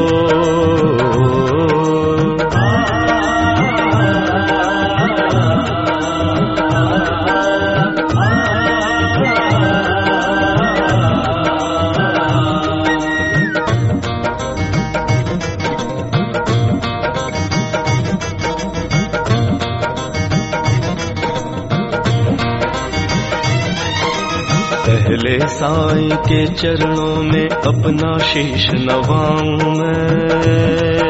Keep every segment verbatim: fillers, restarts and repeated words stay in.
पहले साईं के चरणों में अपना शीश नवाऊं मैं,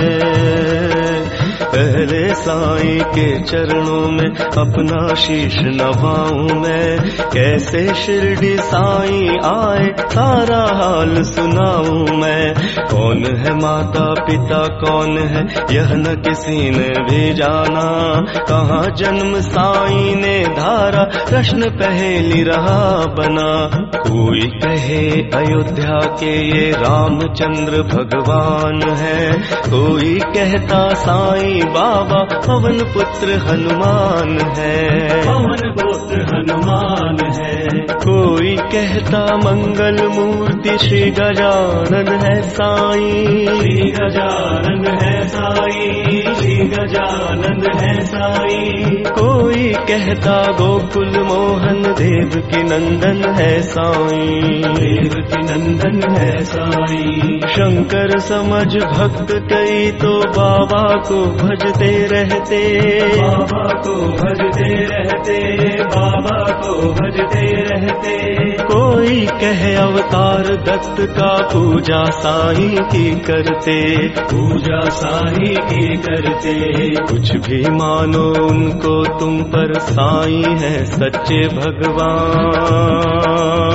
पहले साईं के चरणों में अपना शीश नवाऊं मैं। कैसे शिरडी साईं आए सारा हाल सुनाऊं मैं। कौन है माता पिता कौन है यह न किसी ने भी जाना, कहाँ जन्म साईं ने धारा प्रश्न पहेली रहा बना। कोई कहे अयोध्या के ये रामचंद्र भगवान है, कोई कहता साईं बाबा पवन पुत्र हनुमान है, पवन पुत्र हनुमान है। कोई कहता मंगल मूर्ति श्री गजानन है साईं, श्री गजानन है साईं, श्री गजानन है साईं। कोई कहता गोकुल मोहन देव की नंदन है साईं, देव की नंदन है साईं। शंकर समझ भक्त कई तो बाबा को भजते रहते, बाबा को भजते रहते, बाबा को भजते रहते। कोई कहे अवतार दत्त का पूजा साईं की करते, पूजा साईं की करते। कुछ भी मानो उनको तुम पर साईं है सच्चे भगवान।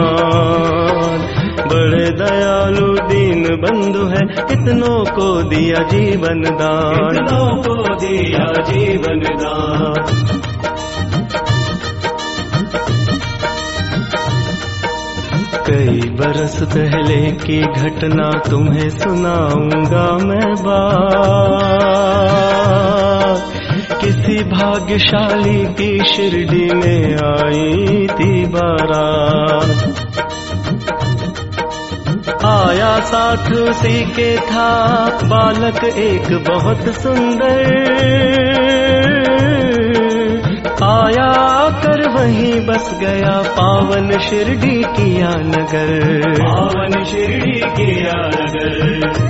बड़े दयालु दीन बंधु है कितनों को दिया जीवन दान, कितनों को दिया जीवन दान। कई बरस पहले की घटना तुम्हें सुनाऊंगा मैं बात। किसी भाग्यशाली की शिरडी में आई थी बारात, आया साथ उसी के था बालक एक बहुत सुंदर। आया कर वहीं बस गया पावन शिरडी किया नगर, पावन शिरडी किया नगर।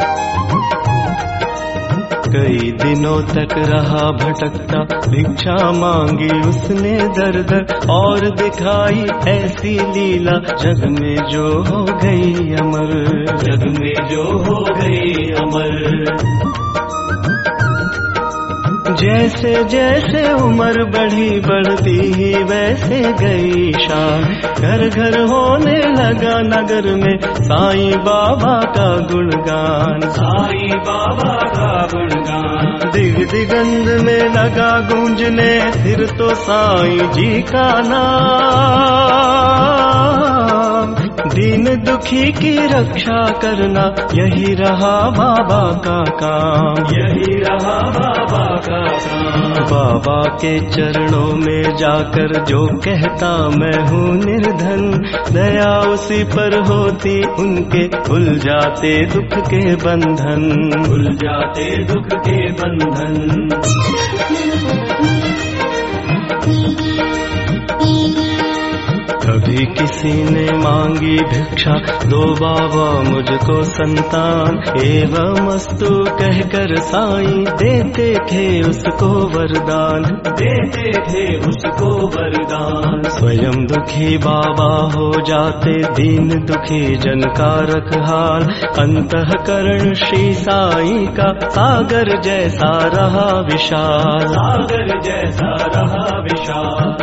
कई दिनों तक रहा भटकता भिक्षा मांगी उसने दर दर, और दिखाई ऐसी लीला जग में जो हो गई अमर, जग में जो हो गई अमर। जैसे जैसे उम्र बढ़ी बढ़ती ही वैसे गई शान, घर घर होने लगा नगर में साईं बाबा का गुणगान, साईं बाबा का गुणगान। दिग दिगंध में लगा गूंजने फिर तो साईं जी का नाम। दीन दुखी की रक्षा करना यही रहा बाबा का काम, यही रहा बाबा का काम। बाबा के चरणों में जाकर जो कहता मैं हूँ निर्धन, दया उसी पर होती उनके खुल जाते दुख के बंधन, खुल जाते दुख के बंधन। कभी किसी ने मांगी भिक्षा दो बाबा मुझको संतान, एवं अस्तु कहकर साईं देते थे उसको वरदान, देते थे उसको वरदान। स्वयं दुखी बाबा हो जाते दीन दुखी जन का रखहाल, अंतःकरण श्री साईं का सागर जैसा रहा विशाल, सागर जैसा रहा विशाल।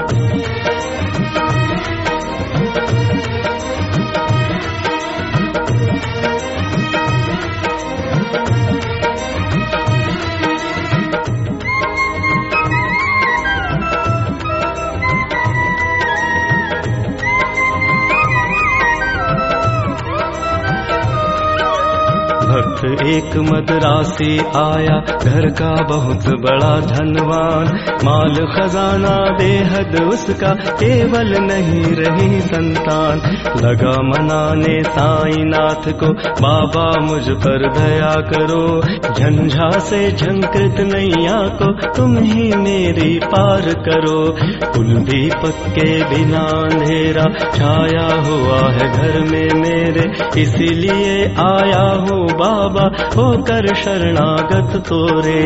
वक्त एक मदरासी आया, घर का बहुत बड़ा धनवान, माल खजाना बेहद उसका, केवल नहीं रही संतान। लगा मनाने साईनाथ को, बाबा मुझ पर दया करो, झंझा से झंकृत नैया को तुम ही मेरी पार करो। कुलदीपक के बिना अंधेरा छाया हुआ है घर में मेरे, इसीलिए आया हूँ बाबा होकर शरणागत तोरे।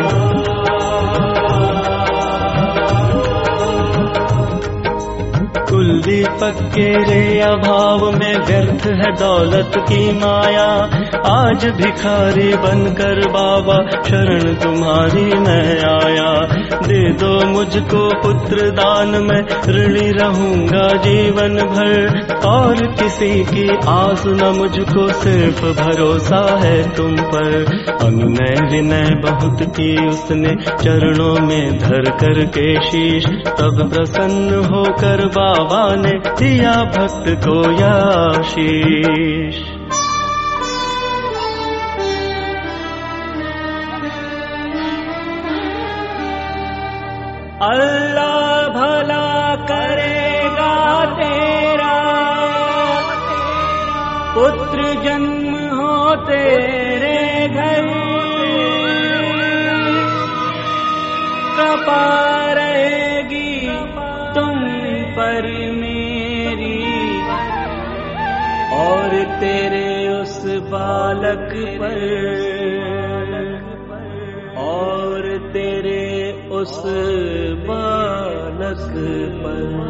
कुलदीपक के रे अभाव में व्यर्थ है दौलत की माया, आज भिखारी बनकर बाबा शरण तुम्हारी मैं आया। दे दो मुझको पुत्र दान में ऋणी रहूंगा जीवन भर, और किसी की आस न मुझको, सिर्फ भरोसा है तुम पर। अनुनय विनय बहुत की उसने चरणों में धर कर के शीश, तब प्रसन्न होकर बाबा ने दिया भक्त को आशीष। अल्लाह भला करेगा तेरा, पुत्र जन्म हो तेरे घर, कृपा रहेगी तुम पर मेरी, और तेरे उस बालक पर, और तेरे उस बालक पर।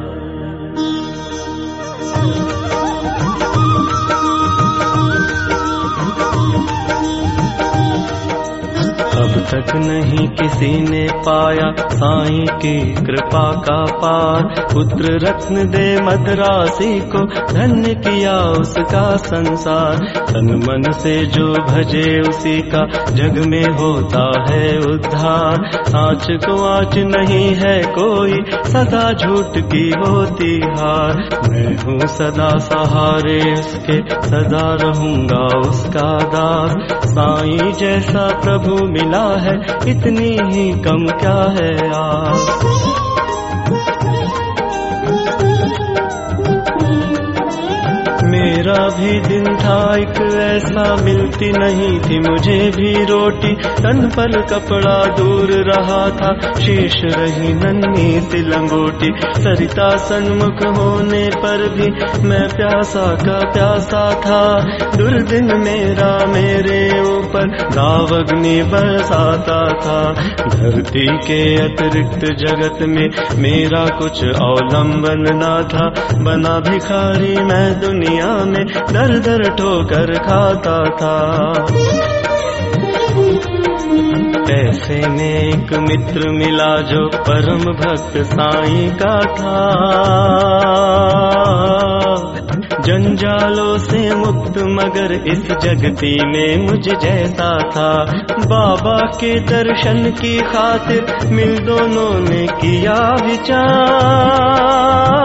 अब तक नहीं किसी ने पाया साईं की कृपा का पार, पुत्र रत्न दे मदरासी को, धन्य किया उसका संसार। तन मन से जो भजे उसी का जग में होता है उद्धार, आँच को आँच नहीं है कोई, सदा झूठ की होती हार। मैं हूँ सदा सहारे उसके, सदा रहूंगा उसका दास। साईं जैसा प्रभु मिला है, इतनी ही कम क्या है आस। मेरा भी दिन था एक ऐसा, मिलती नहीं थी मुझे भी रोटी, तन पर कपड़ा दूर रहा था, शेष रही नन्ही सी लंगोटी। सरिता सन्मुख होने पर भी मैं प्यासा का प्यासा था, दुर्दिन मेरा मेरे ऊपर दावग्नि बरसाता था। धरती के अतिरिक्त जगत में मेरा कुछ अवलंबन न था, बना भिखारी मैं दुनिया में दर दर ठोकर खाता था। ऐसे में एक मित्र मिला जो परम भक्त साईं का था, जंजालों से मुक्त मगर इस जगती में मुझ जैसा था। बाबा के दर्शन की खातिर मिल दोनों ने किया विचार,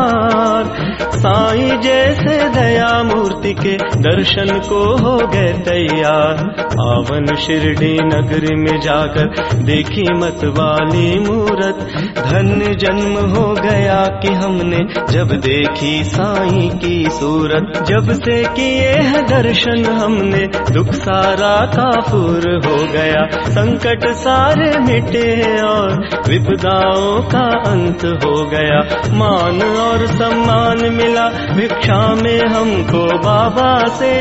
साईं जैसे दया मूर्ति के दर्शन को हो गए तैयार। पावन शिरडी नगरी में जाकर देखी मत वाली मूरत, धन्य जन्म हो गया कि हमने जब देखी साईं की सूरत। जब से किए है दर्शन हमने दुख सारा काफूर हो गया, संकट सारे मिटे और विपदाओं का अंत हो गया। मान और सम्मान मिला भिक्षा में हमको बाबा से,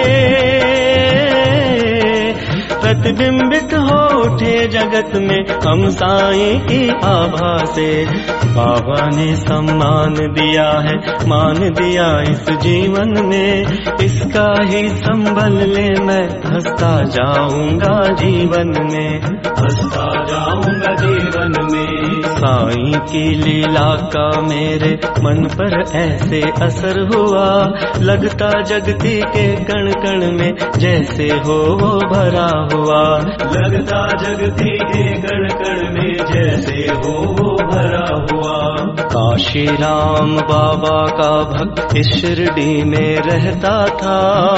प्रतिबिंबित हो उठे जगत में हम साईं की आभा से। बाबा ने सम्मान दिया है, मान दिया इस जीवन में, इसका ही संभल ले मैं हंसता जाऊंगा जीवन में, हंसता जाऊंगा जीवन में। साईं की लीला का मेरे मन पर ऐसे असर हुआ, लगता जगती के कण कण में जैसे हो वो भरा हुआ, लगता जगती के कण कण में जैसे हो वो भरा हुआ। हुआ। काशी राम बाबा का भक्त इस शिरडी में रहता था।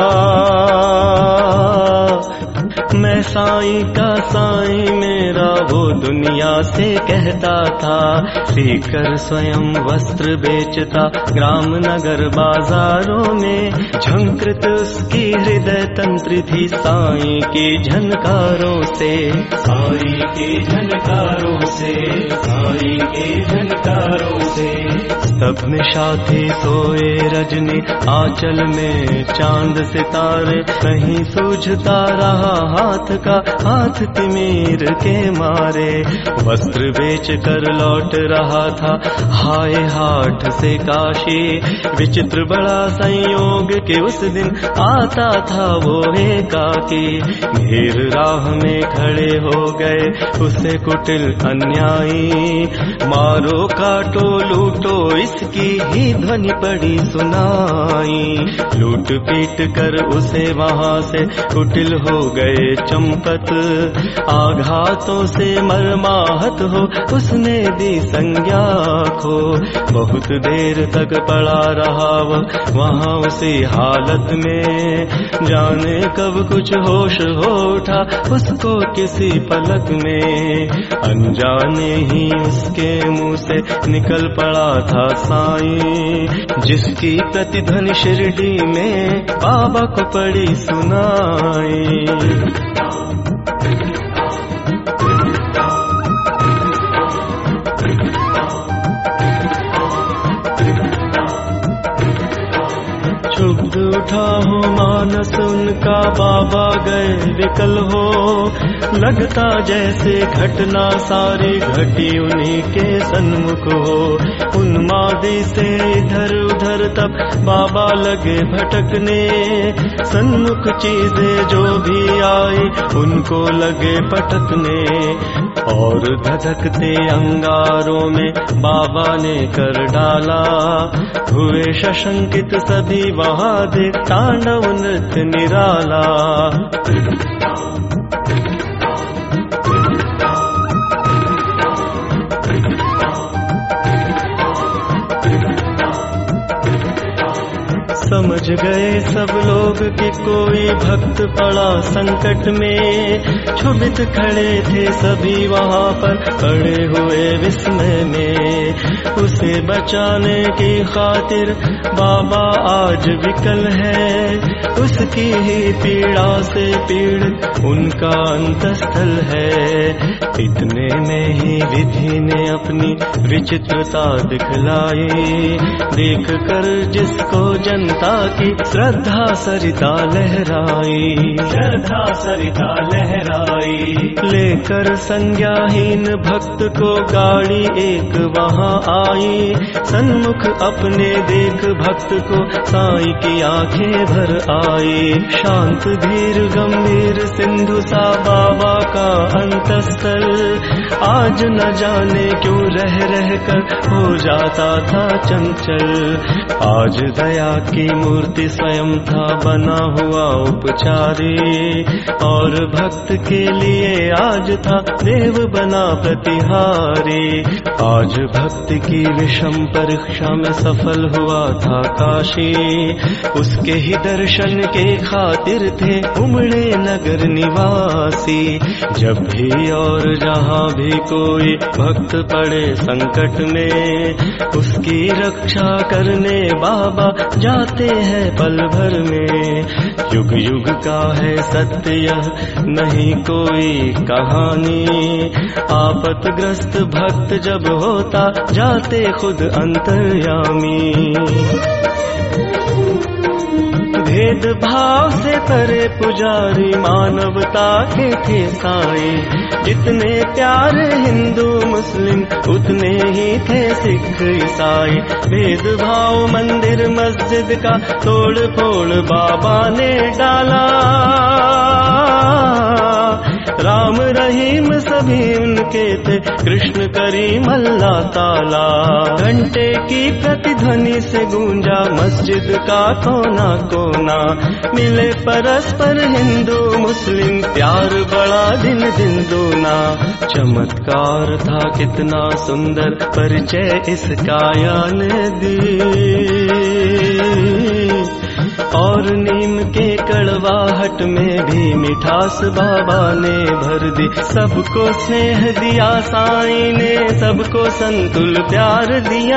मैं साईं का साईं मेरा वो दुनिया से कहता था। सीकर स्वयं वस्त्र बेचता ग्राम नगर बाजारों में। झंकृत उसकी हृदय तंत्र थी साईं की झनकारों से। साईं के झनकारों से, साईं के झनकारों से। स्तब्ध साथी सोए रजनी आंचल में चांद सितारे। कहीं सूझता रहा हाथ का हाथ तिमीर के मारे। वस्त्र बेच कर लौट रहा था हाय हाट से काशी। विचित्र बड़ा संयोग के उस दिन आता था वो एकाकी। घेर राह में खड़े हो गए उसे कुटिल अन्यायी। मारो काटो लूटो इसकी ही ध्वनि पड़ी सुनाई। लूट पीट कर उसे वहां से कुटिल हो गए चंपत। आघातों से मरमाहत हो उसने दी संज्ञा खो। बहुत देर तक पड़ा रहा वह वहां उसी हालत में। जाने कब कुछ होश हो उठा उसको किसी पलक में। अनजाने ही उसके मुंह से निकल पड़ा था साईं। जिसकी प्रतिध्वनि शिरडी में बाबा को पड़ी सुनाई। क्षुब्ध उठा हो मानस उनका बाबा गए विकल हो। लगता जैसे घटना सारी घटी उन्हीं के सन्मुख हो। उन्मादी से इधर उधर तब बाबा लगे भटकने। सन्मुख चीजें जो भी आई उनको लगे पटकने। और धधकते अंगारों में बाबा ने कर डाला। हुए सशंकित सभी वहां दे तांडव नृत्य निराला। समझ गए सब लोग कि कोई भक्त पड़ा संकट में। क्षुभित खड़े थे सभी वहां पर खड़े हुए विस्मय में। उसे बचाने की खातिर बाबा आज विकल है। उसकी ही पीड़ा से पीड़ित उनका अंतस्थल है। इतने में ही विधि ने अपनी विचित्रता दिखलाई। देख कर जिसको जनता की श्रद्धा सरिता लहराई। श्रद्धा सरिता लहराई। लेकर संज्ञाहीन भक्त को गाड़ी एक वहां आई। सन्मुख अपने देख भक्त को साईं की आंखें भर आई। शांत धीर गंभीर सिंधु सा बाबा का अंतस्थल। आज न जाने क्यों रह रह कर हो जाता था चंचल। आज दया की मूर्ति स्वयं था बना हुआ उपचारी। और भक्त के लिए आज था देव बना प्रतिहारी। आज भक्त की विषम परीक्षा में सफल हुआ था काशी। उसके ही दर्शन के खातिर थे उमड़े नगर निवासी। जब भी और जहाँ भी कोई भक्त पड़े संकट में उसकी रक्षा करने बाबा जाते हैं पल भर में। युग युग का है सत्य यह नहीं कोई कहानी। आपतग्रस्त भक्त जब होता जाते खुद अंतर्यामी। भेद भाव से करे पुजारी मानवता के थे साईं। जितने प्यारे हिंदू मुस्लिम उतने ही थे सिख ईसाई। भेद भाव मंदिर मस्जिद का तोड़ फोड़ बाबा ने डाला। राम रहीम सभी उनके थे, कृष्ण करीम अल्लाह ताला। घंटे की प्रतिध्वनि से गूंजा मस्जिद का कोना कोना, मिले परस्पर हिंदू मुस्लिम, प्यार बड़ा दिन दिन दूना। चमत्कार था कितना सुंदर, परिचय इसका यान दी, और नीम के कड़वाहट में भी मिठास बाबा ने भर दी। सबको स्नेह दिया साईं ने, सबको संतुल प्यार दिया,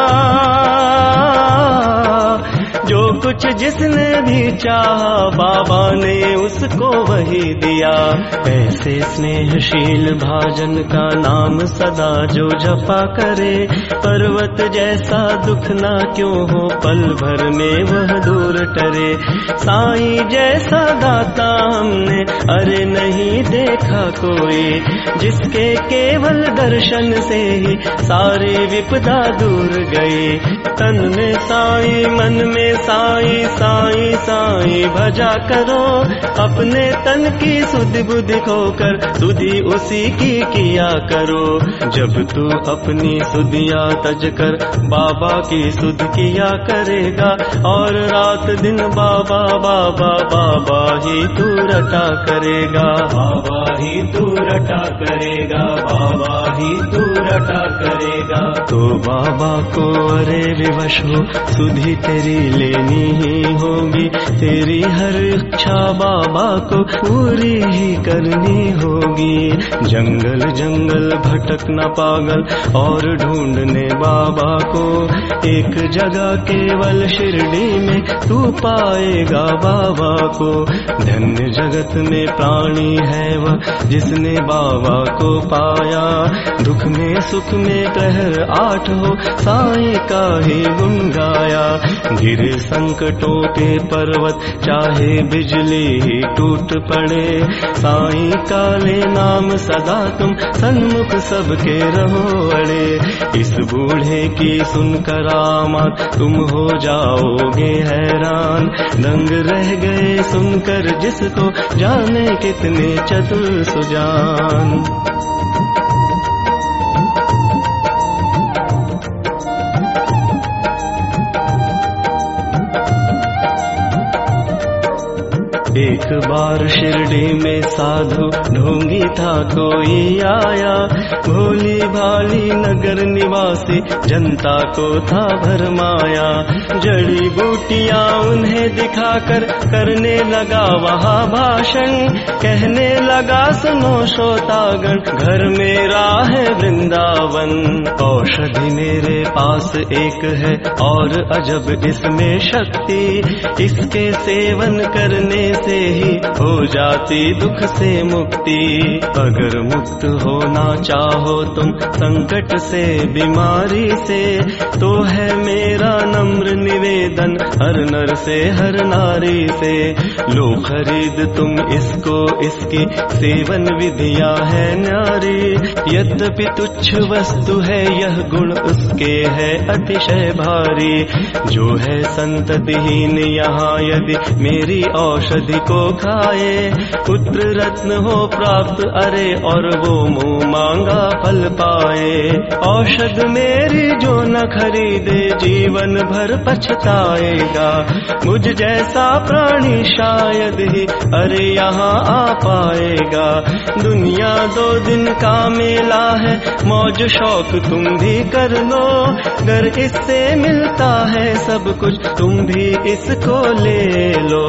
जो कुछ जिसने भी चाहा बाबा ने उसको वही दिया। ऐसे स्नेहशील भाजन का नाम सदा जो जपा करे, पर्वत जैसा दुख ना क्यों हो, पल भर में वह दूर टरे। साईं जैसा दाता हमने अरे नहीं देखा कोई, जिसके केवल दर्शन से ही सारी विपदा दूर गई। तन में साईं मन में साईं, साईं साईं भजा करो, अपने तन की सुधि बुद्धि खोकर सुधि उसी की किया करो। जब तू अपनी सुधिया तज कर बाबा की सुध किया करेगा, और रात दिन बाबा बाबा बाबा ही तू रटा करेगा। बाबा ही तू रटा करेगा, बाबा ही तू रटा करेगा। तो बाबा को अरे विवश हो, सुधि तेरी लेनी ही होगी, तेरी हर इच्छा बाबा को पूरी ही करनी होगी। जंगल जंगल भटकना पागल और ढूंढने बाबा को, एक जगह केवल शिरडी में तू पाएगा बाबा को। धन्य जगत में प्राणी है वह जिसने बाबा को पाया, दुख में सुख में प्रहर आठ हो साईं का ही गुण गाया। गिरे संकटों के पर्वत चाहे बिजली ही टूट पड़े, साईं काले नाम सदा तुम सन्मुख सबके रहो अड़े। इस बूढ़े की सुनकर आमद तुम हो जाओगे हैरान, दंग रह गए सुनकर जिसको जाने कितने चतुर सुजान। एक बार शिरडी में साधु ढोंगी था कोई आया, भोली भाली नगर निवासी जनता को था भरमाया। जड़ी बूटियां उन्हें दिखाकर करने लगा वहाँ भाषण, कहने लगा सुनो श्रोतागण घर मेरा है वृंदावन। औषधि मेरे पास एक है और अजब इसमें शक्ति, इसके सेवन करने से ही हो जाती दुख से मुक्ति। अगर मुक्त होना चाहो तुम संकट से बीमारी से, तो है मेरा नम्र निवेदन हर नर से हर नारी से। लो खरीद तुम इसको, इसकी सेवन विधियां है न्यारी। यद्यपि तुच्छ वस्तु है यह गुण उसके है अतिशय भारी। जो है संततिहीन यहाँ यदि मेरी औषधि को खाए, पुत्र रत्न हो प्राप्त अरे और वो मुंह मांगा फल पाए। औषध मेरी जो न खरीदे जीवन भर पछताएगा, मुझ जैसा प्राणी शायद ही अरे यहाँ आ पाएगा। दुनिया दो दिन का मेला है, मौज शौक तुम भी कर लो, अगर इससे मिलता है सब कुछ तुम भी इसको ले लो।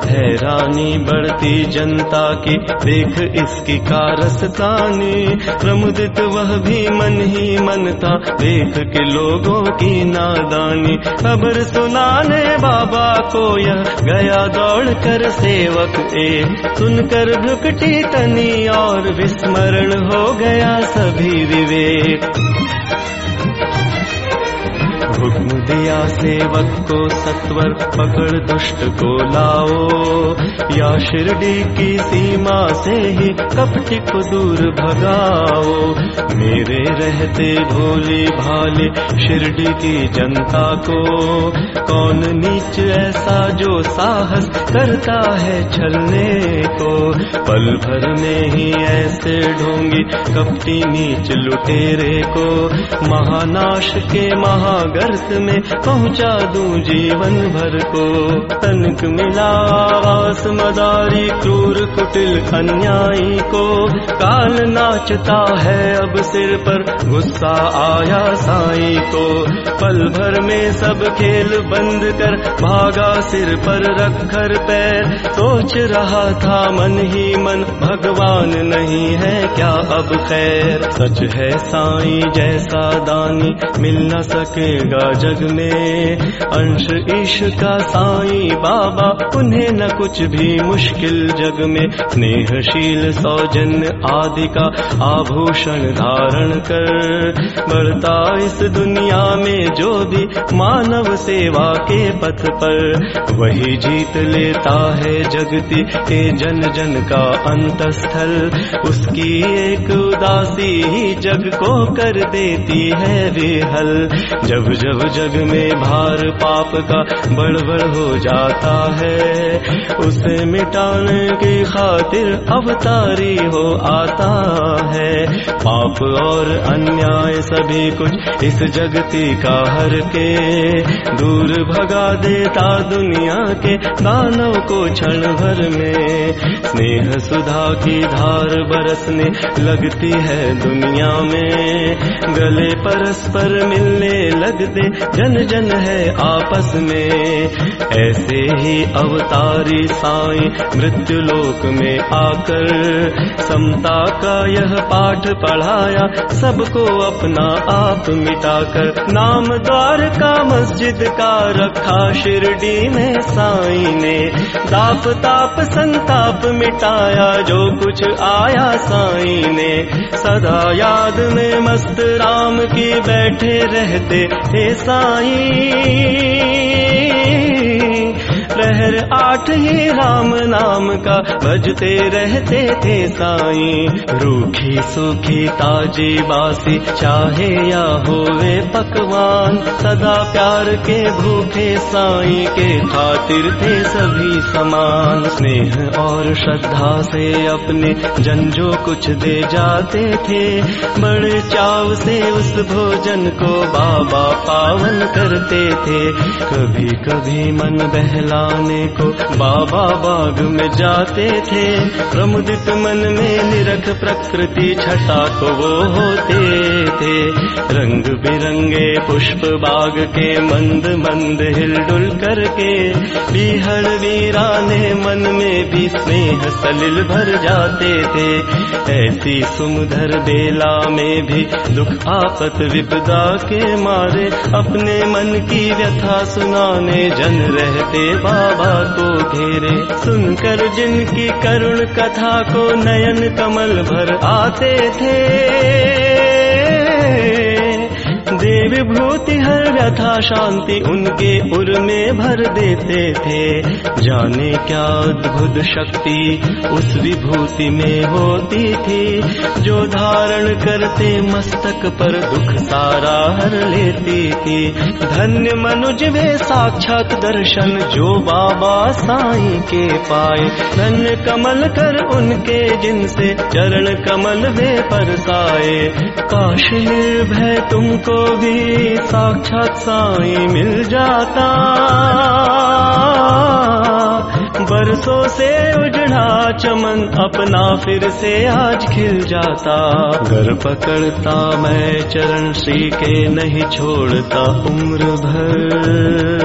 हैरानी बढ़ती जनता की देख इसकी कारस्तानी, प्रमुदित वह भी मन ही मन था देख के लोगों की नादानी। खबर सुनाने बाबा को यह गया दौड़ कर सेवक एक, सुनकर भ्रुकुटी तनी और विस्मरण हो गया सभी विवेक। हुक्म दिया सेवक को सत्वर पकड़ दुष्ट को लाओ, या शिरडी की सीमा से ही कपटी को दूर भगाओ। मेरे रहते भोली भाले शिरडी की जनता को, कौन नीच ऐसा जो साहस करता है छलने को। पल भर में ही ऐसे ढोंगी कपटी नीच लुटेरे को, महानाश के महागर्त में पहुंचा दूं जीवन भर को। तनिक मिला आवास मदारी क्रूर कुटिल अन्यायी को, काल नाचता है अब सिर पर गुस्सा आया साईं को। पल भर में सब खेल बंद कर भागा सिर पर रखकर पैर, सोच रहा था मन ही मन भगवान नहीं है क्या अब खैर। सच है साईं जैसा दानी मिल न सकेगा जग में, अंश ईश का साईं बाबा उन्हें न कुछ भी मुश्किल जग में। स्नेहशील सौजन्य आदि का आभूषण धारण कर, बढ़ता इस दुनिया में जो भी मानव सेवा के पथ पर, वही जीत लेता है जगती के जन जन का अंतस्थल। उसकी एक उदासी ही जग को कर देती है विहल। जब जब जग में भार पाप का बढ़ बढ़ हो जाता है, उसे मिटाने की खातिर अवतारी हो आता है। पाप और अन्याय सभी कुछ इस जगती का हर के, दूर भगा देता दुनिया के दानव को क्षण भर में। स्नेह सुधा की धार बरसने लगती है दुनिया में, गले परस्पर मिलने लगते जन जन है आपस में। ऐसे ही अवतारी साईं मृत्यु लोक में आकर, समता का यह पाठ पढ़ाया सबको अपना आप मिटाकर। नाम द्वार का मस्जिद का रखा शिरडी में साईं ने, दाप ताप संताप मिटाया जो कुछ आया साईं ने। सदा याद में मस्त राम की बैठे रहते थे साईं, प्रहर आठ ही राम नाम का भजते रहते थे साईं। रूखी सूखी ताजी बासी चाहे या होवे पकवान, सदा प्यार के भूखे साईं के खातिर थे सभी समान। स्नेह और श्रद्धा से अपने जन जो कुछ दे जाते थे, बड़े चाव से उस भोजन को बाबा पावन करते थे। कभी कभी मन बहलाने को बाबा बाग में जाते थे, प्रमुदित मन में निरख प्रकृति छटा को वो होते थे। रंग बिरंगे पुष्प बाग के मंद मंद हिलडुल करके, बीहड़ वीराने मन में भी स्नेह सलिल भर जाते थे। ऐसी सुमधर बेला में भी दुख आपत विपदा के मारे, अपने मन की व्यथा सुनाने जन रहते बाबा को घेरे। सुनकर जिनकी करुण कथा को नयन कमल भर आते थे, देव भूति हर व्यथा शांति उनके उर में भर देते थे। जाने क्या अद्भुत शक्ति उस विभूति में होती थी, जो धारण करते मस्तक पर दुख सारा हर लेती थी। धन्य मनुज वे साक्षात दर्शन जो बाबा साईं के पाए, धन्य कमल कर उनके जिनसे चरण कमल वे परसाए। काश निर्भय तुमको भी साक्षात साईं मिल जाता, बरसों से उजड़ा चमन अपना फिर से आज खिल जाता। घर पकड़ता मैं चरण श्री के नहीं छोड़ता उम्र भर,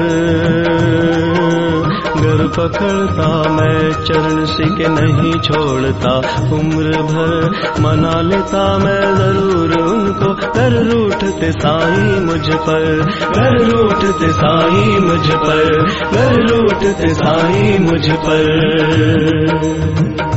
घर पकड़ता मैं चरण श्री के नहीं छोड़ता उम्र भर। मना लेता मैं जरूर उनको, घर रूठते साईं मुझ पर, घर रूठते साईं मुझ पर, घर रूठते साईं मुझ पर।